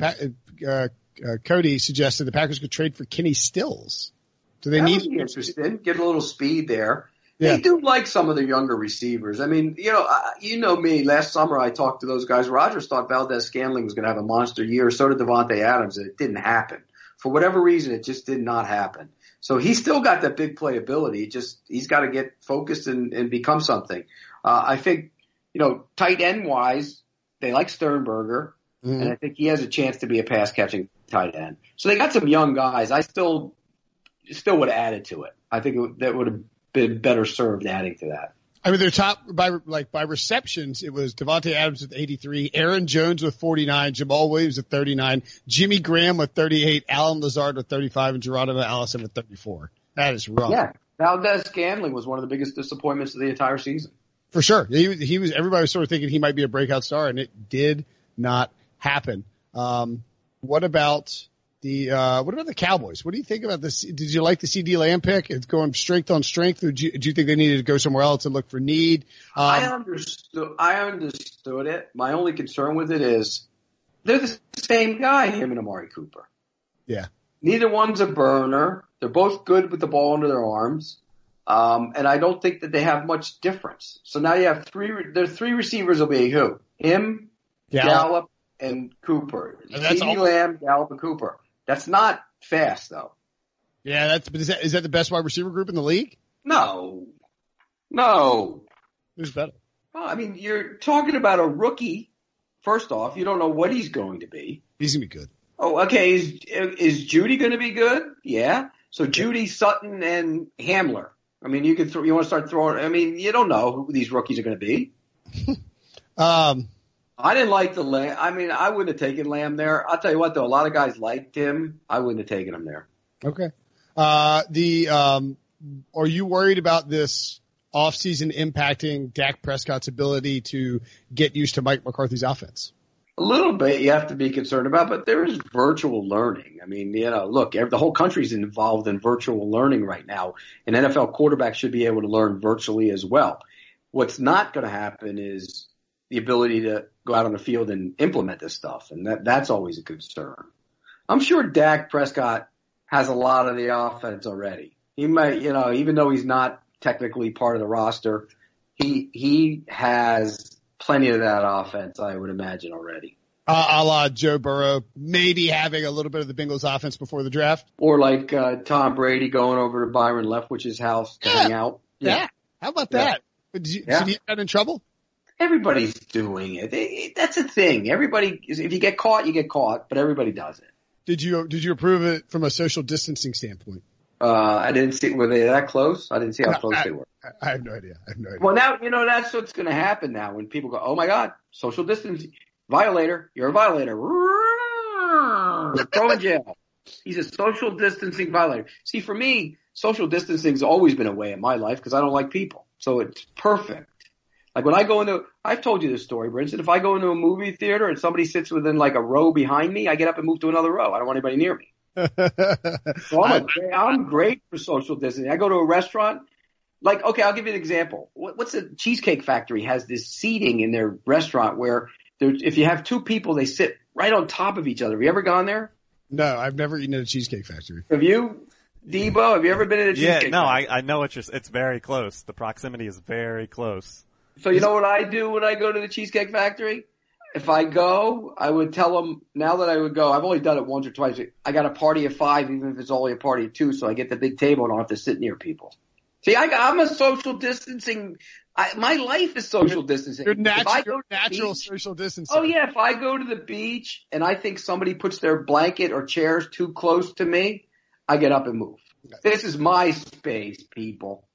Cody suggested the Packers could trade for Kenny Stills. Do they need interesting? Get a little speed there. Yeah. They do like some of the younger receivers. I mean, you know me. Last summer I talked to those guys. Rodgers thought Valdez-Scantling was going to have a monster year. So did Devontae Adams, and it didn't happen. For whatever reason, it just did not happen. So he's still got that big playability. He's got to get focused and become something. I think, tight end wise, they like Sternberger, and I think he has a chance to be a pass catching tight end. So they got some young guys. I still would have added to it. I think that would have been better served adding to that. I mean, they're top by receptions. It was Devontae Adams with 83, Aaron Jones with 49, Jamal Williams with 39, Jimmy Graham with 38, Alan Lazard with 35, and Geronimo Allison with 34. That is rough. Yeah, Valdez-Scantling was one of the biggest disappointments of the entire season. For sure, he was. Everybody was sort of thinking he might be a breakout star, and it did not happen. What about the Cowboys? What do you think about this? Did you like the CD Lamb pick? It's going strength on strength. Or do you think they needed to go somewhere else and look for need? I understood it. My only concern with it is they're the same guy, him and Amari Cooper. Yeah. Neither one's a burner. They're both good with the ball under their arms. And I don't think that they have much difference. So now you have their three receivers will be who? Him, Gallup, and Cooper. CeeDee Lamb, Gallup, and Cooper. That's not fast, though. Yeah, is that the best wide receiver group in the league? No. Who's better? Well, I mean, you're talking about a rookie. First off, you don't know what he's going to be. He's going to be good. Oh, okay. Is Judy going to be good? Yeah. So Judy, Sutton, and Hamler. I mean, you want to start throwing. I mean, you don't know who these rookies are going to be. I didn't like the Lamb. I mean, I wouldn't have taken Lamb there. I'll tell you what, though, a lot of guys liked him. I wouldn't have taken him there. Okay. Are you worried about this offseason impacting Dak Prescott's ability to get used to Mike McCarthy's offense? A little bit you have to be concerned about, but there is virtual learning. I mean, look, the whole country's involved in virtual learning right now. An NFL quarterback should be able to learn virtually as well. What's not going to happen is the ability to go out on the field and implement this stuff, and that's always a concern. I'm sure Dak Prescott has a lot of the offense already. He might, even though he's not technically part of the roster, he has plenty of that offense, I would imagine, already. A la Joe Burrow, maybe having a little bit of the Bengals offense before the draft. Or like Tom Brady going over to Byron Leftwich's house to hang out. Yeah. How about that? Did you get in trouble? Everybody's doing it. That's a thing. If you get caught, you get caught, but everybody does it. Did you approve it from a social distancing standpoint? I didn't see. Were they that close? I didn't see how close they were. I have no idea. Well, now, that's what's going to happen now when people go, oh my God, social distancing, violator, you're a violator. Throw in jail. He's a social distancing violator. See, for me, social distancing's always been a way in my life because I don't like people. So it's perfect. Like when I go I've told you this story, Brinson. If I go into a movie theater and somebody sits within like a row behind me, I get up and move to another row. I don't want anybody near me. So I'm great for social distancing. I go to a restaurant. Like, okay, I'll give you an example. What's the Cheesecake Factory has this seating in their restaurant where if you have two people, they sit right on top of each other. Have you ever gone there? No, I've never eaten at a Cheesecake Factory. Have you, Debo? Have you ever been at a Cheesecake Factory? I know it's very close. The proximity is very close. So you know what I do when I go to the Cheesecake Factory? If I go, I would tell them now that I would go. I've only done it once or twice. I got a party of 5, even if it's only a party of 2, so I get the big table and I don't have to sit near people. See, I'm a social distancing. My life is social distancing. Your natural social distancing. Oh yeah, if I go to the beach and I think somebody puts their blanket or chairs too close to me, I get up and move. This is my space, people.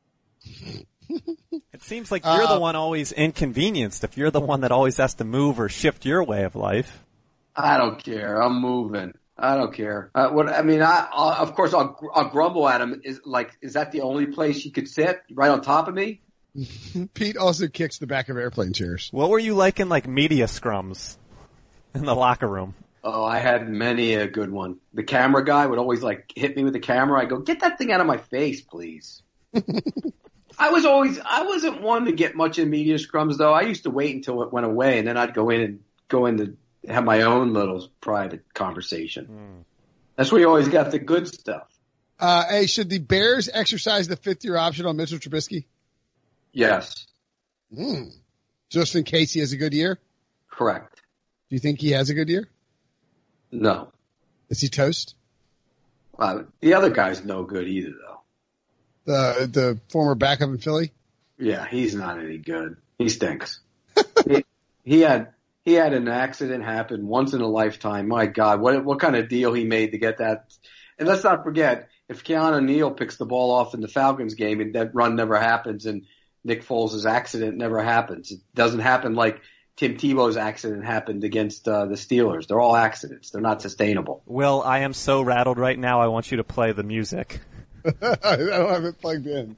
It seems like you're the one always inconvenienced if you're the one that always has to move or shift your way of life. I don't care. I'm moving. I don't care. Of course, I'll grumble at him. Is that the only place you could sit right on top of me? Pete also kicks the back of airplane chairs. What were you like in media scrums in the locker room? Oh, I had many a good one. The camera guy would always hit me with the camera. I go, get that thing out of my face, please. I wasn't one to get much in media scrums though. I used to wait until it went away and then I'd go in to have my own little private conversation. That's where you always got the good stuff. Hey, should the Bears exercise the 5th-year option on Mitchell Trubisky? Yes. Just in case he has a good year? Correct. Do you think he has a good year? No. Is he toast? The other guy's no good either, though. The former backup in Philly? Yeah, he's not any good. He stinks. he had an accident happen once in a lifetime. My God, what kind of deal he made to get that? And let's not forget, if Keanu Neal picks the ball off in the Falcons game and that run never happens and Nick Foles' accident never happens. It doesn't happen like Tim Tebow's accident happened against the Steelers. They're all accidents. They're not sustainable. Will, I am so rattled right now. I want you to play the music. I don't have it plugged in.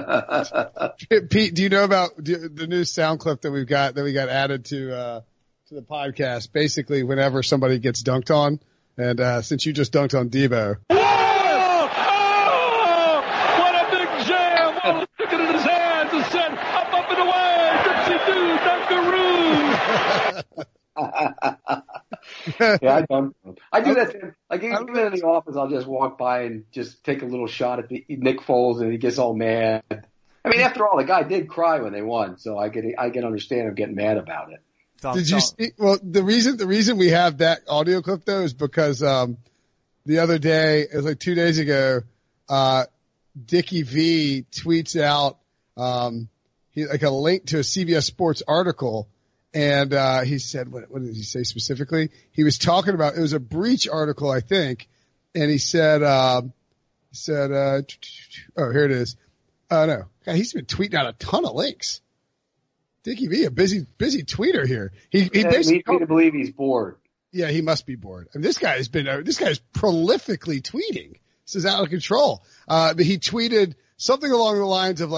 Pete, do you know about the new sound clip that we got added to to the podcast. Basically, whenever somebody gets dunked on, and since you just dunked on Debo. Oh, what a big jam. Wallace took it in his hands and said, up and away, Dipsy-doo, Dunkaroo. Yeah, I do that. Like, even in the office, I'll just walk by and just take a little shot at Nick Foles, and he gets all mad. I mean, after all, the guy did cry when they won, so I can understand him getting mad about it. Did you see? Well, the reason we have that audio clip though is because the other day, it was like 2 days ago, Dickie V tweets out like a link to a CBS Sports article, and he said, what did he say specifically? He was talking about, it was a breach article, I think, and he said, oh, here it is. No, God, he's been tweeting out a ton of links. Dickie V, a busy tweeter here. He basically leads me to believe he's bored. Yeah, he must be bored. I mean, this guy's prolifically tweeting. This is out of control. But he tweeted something along the lines of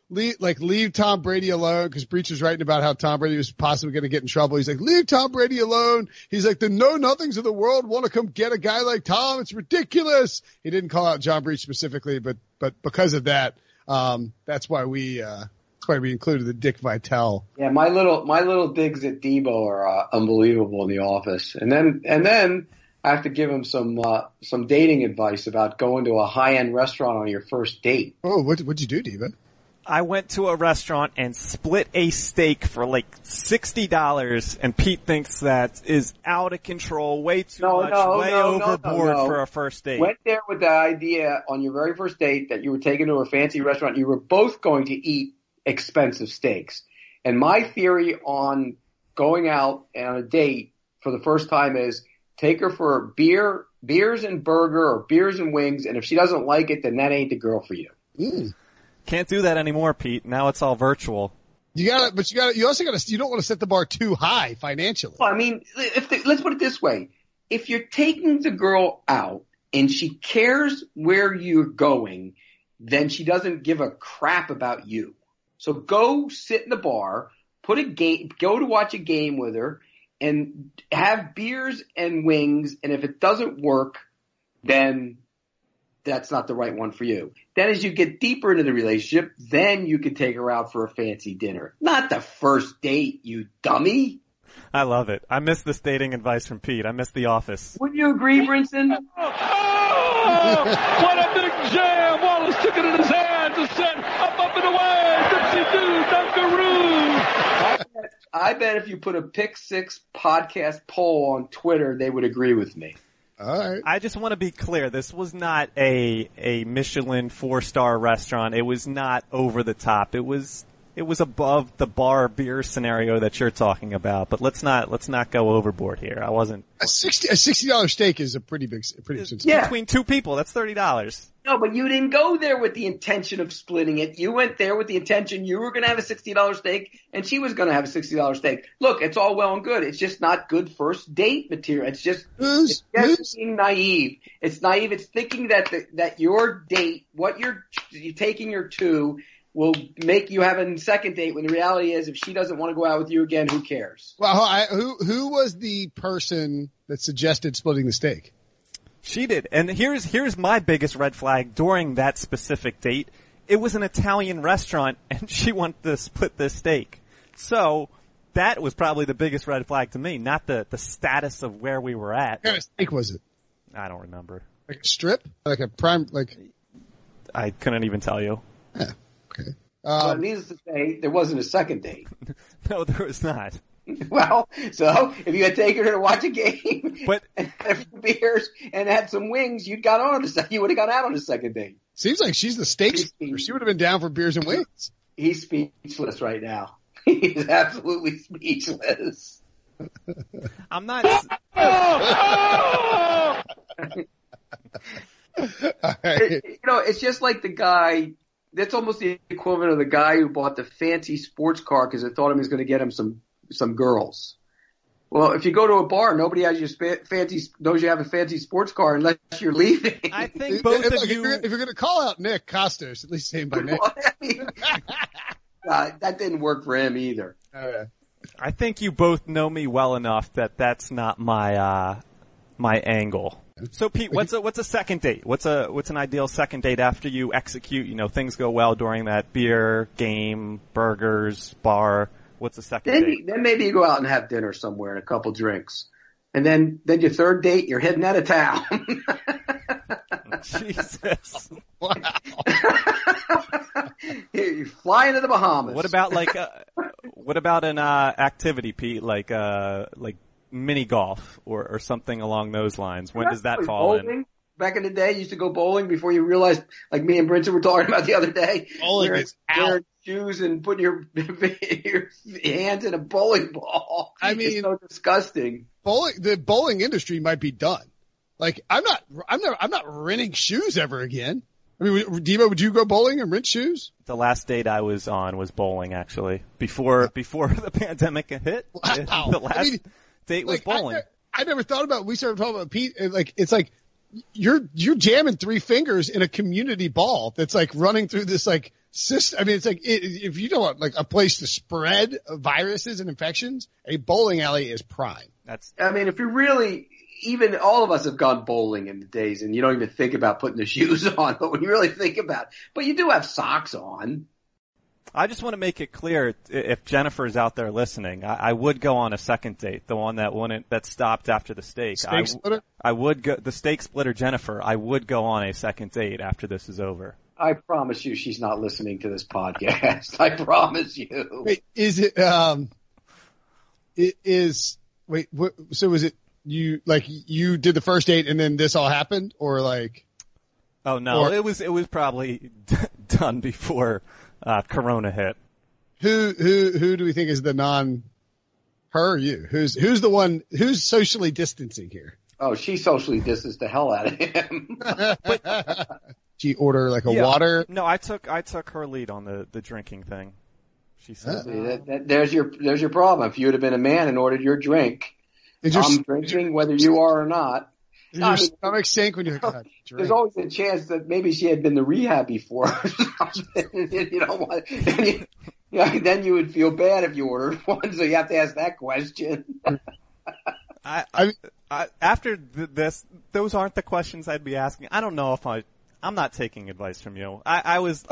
leave Tom Brady alone, because Breach was writing about how Tom Brady was possibly going to get in trouble. He's like, leave Tom Brady alone. He's like, the know-nothings of the world want to come get a guy like Tom. It's ridiculous. He didn't call out John Breach specifically, but because of that, that's why we included the Dick Vitale. Yeah, my little digs at Debo are unbelievable in the office, and then I have to give him some dating advice about going to a high-end restaurant on your first date. Oh, what'd you do, Debo? I went to a restaurant and split a steak for like $60, and Pete thinks that is out of control, way too much, overboard for a first date. Went there with the idea on your very first date that you were taken to a fancy restaurant. You were both going to eat expensive steaks. And my theory on going out on a date for the first time is take her for beers and burger or beers and wings, and if she doesn't like it, then that ain't the girl for you. Can't do that anymore, Pete. Now it's all virtual. You don't want to set the bar too high financially. Well, I mean, let's put it this way. If you're taking the girl out and she cares where you're going, then she doesn't give a crap about you. So go sit in the bar, go to watch a game with her, and have beers and wings, and if it doesn't work, then that's not the right one for you. Then as you get deeper into the relationship, then you can take her out for a fancy dinner. Not the first date, you dummy. I love it. I miss this dating advice from Pete. I miss The Office. Wouldn't you agree, Brinson? Oh, what a big jam. Wallace took it in his hands and said, up and away, Dipsy-doo, Dunkaroo. I bet if you put a Pick Six podcast poll on Twitter, they would agree with me. All right. I just want to be clear. This was not a Michelin 4-star restaurant. It was not over the top. It was above the bar beer scenario that you're talking about. But let's not go overboard here. I wasn't. A $60 steak is a pretty expensive. Yeah. Between two people, that's $30. No, but you didn't go there with the intention of splitting it. You went there with the intention you were going to have a $60 steak and she was going to have a $60 steak. Look, it's all well and good. It's just not good first date material. It's just being naive. It's naive. It's thinking that your date, what you're taking her to, will make you have a second date, when the reality is if she doesn't want to go out with you again, who cares? Well, who was the person that suggested splitting the steak? She did. And here's my biggest red flag during that specific date. It was an Italian restaurant and she wanted to split the steak. So that was probably the biggest red flag to me, not the status of where we were at. What kind of steak was it? I don't remember. Like a strip? Like a prime, like? I couldn't even tell you. Yeah. Okay. Well, needless to say, there wasn't a second date. No, there was not. Well, so if you had taken her to watch a game, but and had a few beers and had some wings, you would have gone out on a second date. Seems like she's the steak speaker. She would have been down for beers and wings. He's speechless right now. He's absolutely speechless. I'm not. It's just like the guy. That's almost the equivalent of the guy who bought the fancy sports car because it thought he was going to get him some girls. Well, if you go to a bar, nobody has knows you have a fancy sports car unless you're leaving. I think both of you. If you're going to call out Nick Costos, at least say him by name. That didn't work for him either. I think you both know me well enough that that's not my my angle. So Pete, what's a second date? What's an ideal second date after you execute? You know, things go well during that beer, game, burgers, bar. What's a second date? Then maybe you go out and have dinner somewhere and a couple drinks, and then your third date, you're heading out of town. Jesus! Wow. You're flying to the Bahamas. What about what about an activity, Pete? Like mini golf or something along those lines. When does that fall in? Back in the day, you used to go bowling before you realized, like me and Brinson were talking about the other day. Bowling is out. Wearing shoes and putting your hands in a bowling ball. I mean, it's so disgusting. The bowling industry might be done. Like, I'm not renting shoes ever again. I mean, Devo, would you go bowling and rent shoes? The last date I was on was bowling, actually. Before the pandemic hit. Wow. The last date was bowling. I never thought about, we started talking about Pete, it's like, you're jamming 3 fingers in a community ball that's like running through this like system. I mean, it's like, if you don't want like a place to spread viruses and infections, a bowling alley is prime. I mean, if you really, even all of us have gone bowling in the days and you don't even think about putting the shoes on, but when you really think about it, but you do have socks on. I just want to make it clear, if Jennifer's out there listening, I would go on a second date, the one that stopped after the steak. Steak splitter? I would go, the steak splitter Jennifer, I would go on a second date after this is over. I promise you she's not listening to this podcast. I promise you. Wait, is it, so was it you did the first date and then this all happened, or like? Oh no, it was probably done before Corona hit. Who do we think is the her or you? Who's the one who's socially distancing here? Oh, she socially distanced the hell out of him. She order like a water? No, I took her lead on the drinking thing. She said, there's your problem. If you would have been a man and ordered your drink, I'm drinking whether you are or not. Your stomach sank when you drink. There's always a chance that maybe she had been to rehab before. You know what? Then you would feel bad if you ordered one, so you have to ask that question. After this, those aren't the questions I'd be asking. I don't know if I'm not taking advice from you. I was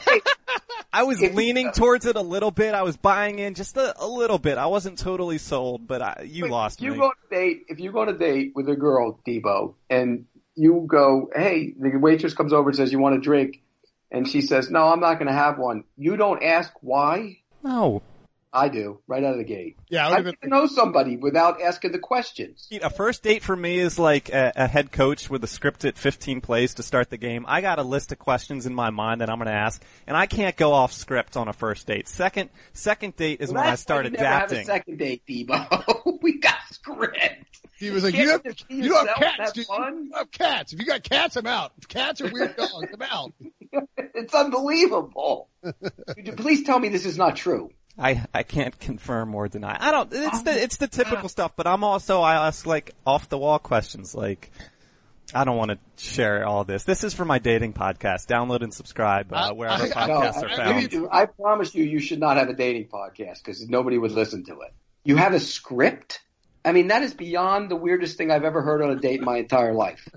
leaning towards it a little bit. I was buying in just a little bit. I wasn't totally sold, but you lost me. If you go on a date with a girl, Debo, and you go, hey, the waitress comes over and says, you want a drink? And she says, no, I'm not going to have one. You don't ask why? No. I do, right out of the gate. Yeah, I get to know somebody without asking the questions. A first date for me is like a head coach with a scripted 15 plays to start the game. I got a list of questions in my mind that I'm going to ask, and I can't go off script on a first date. Second date is when I started adapting. Have a second date, Debo. We got script. He was like, you don't have cats, dude. You don't have cats. If you got cats, I'm out. If cats are weird dogs, I'm out. It's unbelievable. Please tell me this is not true. I can't confirm or deny. It's the typical stuff, but I ask like off the wall questions. Like, I don't want to share all this. This is for my dating podcast. Download and subscribe wherever podcasts are found. I promise you should not have a dating podcast because nobody would listen to it. You have a script? I mean, that is beyond the weirdest thing I've ever heard on a date in my entire life.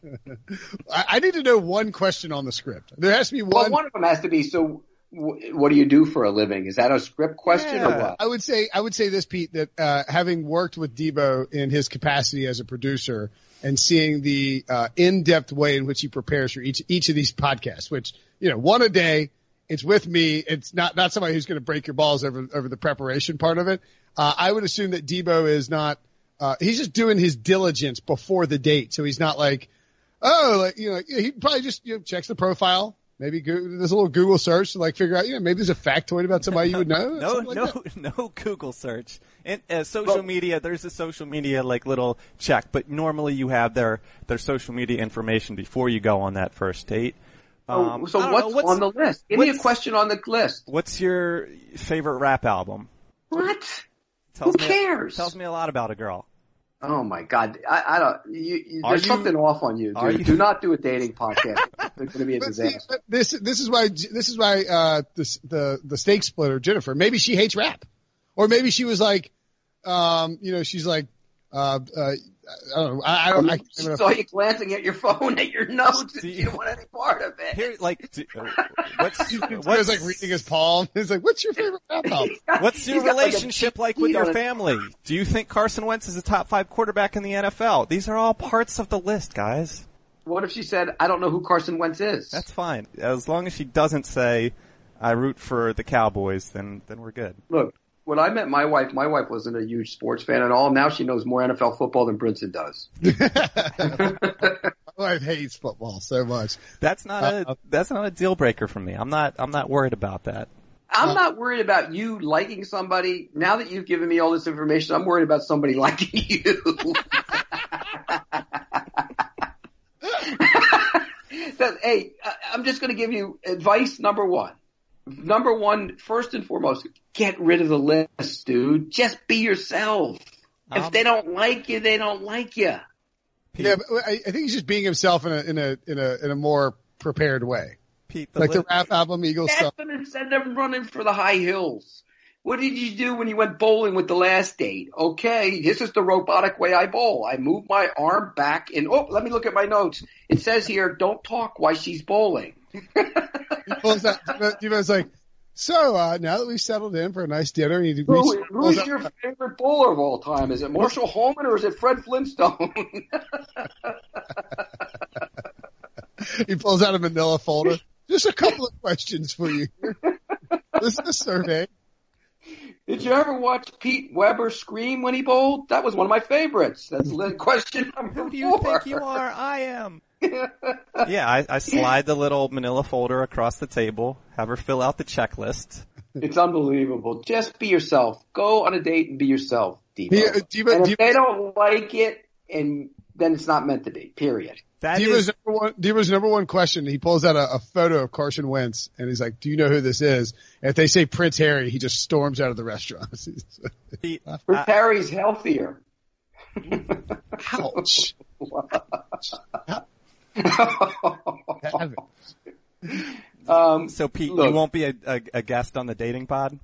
I need to know one question on the script. There has to be one. Well, one of them has to be, so what do you do for a living? Is that a script question or what? I would say this, Pete, that having worked with Debo in his capacity as a producer and seeing the in-depth way in which he prepares for each of these podcasts, which, one a day, it's with me. It's not somebody who's going to break your balls over the preparation part of it. I would assume that Debo is not, he's just doing his diligence before the date. So he's not like, he probably just, checks the profile. Maybe there's a little Google search to figure out, maybe there's a factoid about somebody you would know. No Google search. And social media, there's a social media little check, but normally you have their social media information before you go on that first date. What's on the list? Give me a question on the list. What's your favorite rap album? What? Who cares? Tells me a lot about a girl. Oh my God! I don't. There's something off on you, dude. Do not do a dating podcast. It's going to be a disaster. This is why the steak splitter Jennifer. Maybe she hates rap, Or maybe she was like, she's like, I don't know. I saw you glancing at your phone at your notes. And you didn't want any part of it. Here, like, what's like reading his palm? He's like, "What's your favorite laptop?" What's your relationship like with your family? Do you think Carson Wentz is a top 5 quarterback in the NFL? These are all parts of the list, guys. What if she said, "I don't know who Carson Wentz is"? That's fine, as long as she doesn't say, "I root for the Cowboys." Then we're good. Look. When I met my wife wasn't a huge sports fan at all. Now she knows more NFL football than Brinson does. My wife hates football so much. That's not a deal breaker for me. I'm not worried about that. I'm not worried about you liking somebody. Now that you've given me all this information, I'm worried about somebody liking you. Hey, I'm just going to give you advice number one. Number one, first and foremost, get rid of the list, dude. Just be yourself. If they don't like you, they don't like you. Yeah, but I think he's just being himself in a more prepared way. Pete, the rap album, Eagles stuff. Instead of running for the high hills. What did you do when you went bowling with the last date? Okay, this is the robotic way I bowl. I move my arm back and, let me look at my notes. It says here, don't talk while she's bowling. Devo's like, so now that we've settled in for a nice dinner, who's your favorite bowler of all time? Is it Marshall Holman or is it Fred Flintstone? He pulls out a manila folder. Just a couple of questions for you. This is a survey. Did you ever watch Pete Weber scream when he bowled? That was one of my favorites. That's question number 4. Who do you think you are? I am. Yeah, I slide the little manila folder across the table, have her fill out the checklist. It's unbelievable. Just be yourself. Go on a date and be yourself, Devo. And if they don't like it, and then it's not meant to be, period. Devo's number one question, he pulls out a photo of Carson Wentz, and he's like, do you know who this is? And if they say Prince Harry, he just storms out of the restaurant. Prince Harry's healthier. Ouch. So Pete, you won't be a guest on the dating pod?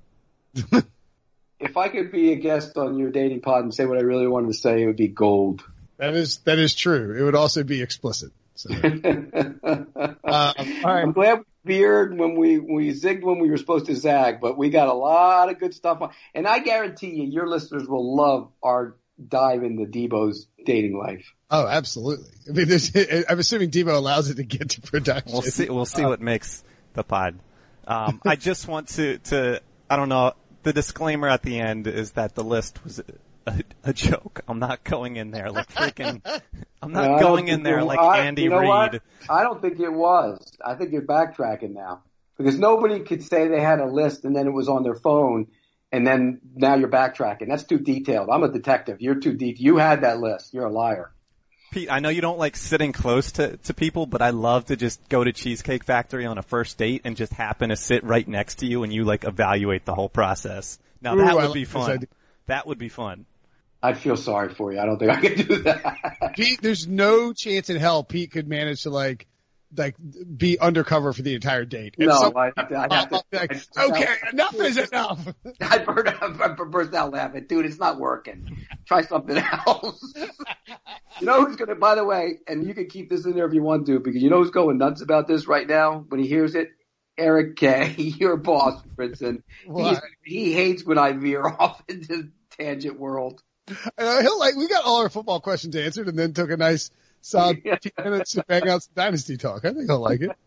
If I could be a guest on your dating pod and say what I really wanted to say, it would be gold. That is true. It would also be explicit. So. All right. I'm glad we veered when we zigged when we were supposed to zag, but we got a lot of good stuff on. And I guarantee you, your listeners will love our dive into Debo's dating life. Oh, absolutely. I mean, I'm assuming Debo allows it to get to production. We'll see what makes the pod. I just want to I don't know. The disclaimer at the end is that the list was a joke. I'm not going in there like freaking. I'm not going in there like Andy Reid. What? I don't think it was. I think you're backtracking now because nobody could say they had a list and then it was on their phone. And then now you're backtracking. That's too detailed. I'm a detective. You're too deep. You had that list. You're a liar. Pete, I know you don't like sitting close to people, but I love to just go to Cheesecake Factory on a first date and just happen to sit right next to you and you like evaluate the whole process. Now that would be fun. That would be fun. I'd feel sorry for you. I don't think I could do that. Pete, there's no chance in hell Pete could manage to like be undercover for the entire date. And no, I'd have to. Okay, enough is enough. I'd burst out laughing. Dude, it's not working. Try something else. You know who's gonna, by the way, and you can keep this in there if you want to, because you know who's going nuts about this right now when he hears it? Eric K., your boss, Brinson. He hates when I veer off into tangent world. We got all our football questions answered and then took a nice solid 15 minutes to bang out some dynasty talk. I think he'll like it.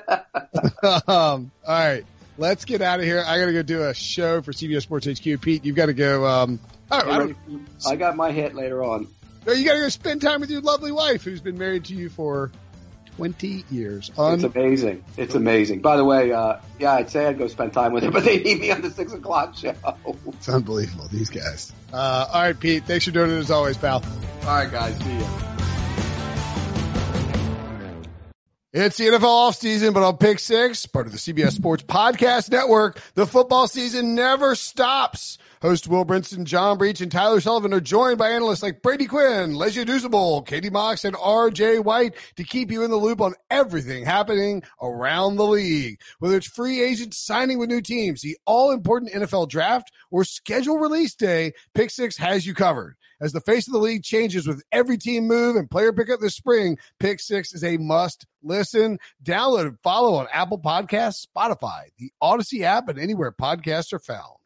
All right. Let's get out of here. I got to go do a show for CBS Sports HQ. Pete, you've got to go. I got my hit later on. No, you got to go spend time with your lovely wife who's been married to you for 20 years. It's amazing. It's amazing. By the way, I'd say I'd go spend time with her, but they need me on the 6 o'clock show. It's unbelievable, these guys. All right, Pete. Thanks for doing it as always, pal. All right, guys. See ya. It's the NFL offseason, but on Pick Six, part of the CBS Sports Podcast Network, the football season never stops. Host Will Brinson, John Breach, and Tyler Sullivan are joined by analysts like Brady Quinn, Lesia Dusable, Katie Mox, and R.J. White to keep you in the loop on everything happening around the league. Whether it's free agents signing with new teams, the all-important NFL draft, or schedule release day, Pick Six has you covered. As the face of the league changes with every team move and player pickup this spring, Pick Six is a must listen. Download and follow on Apple Podcasts, Spotify, the Odyssey app, and anywhere podcasts are found.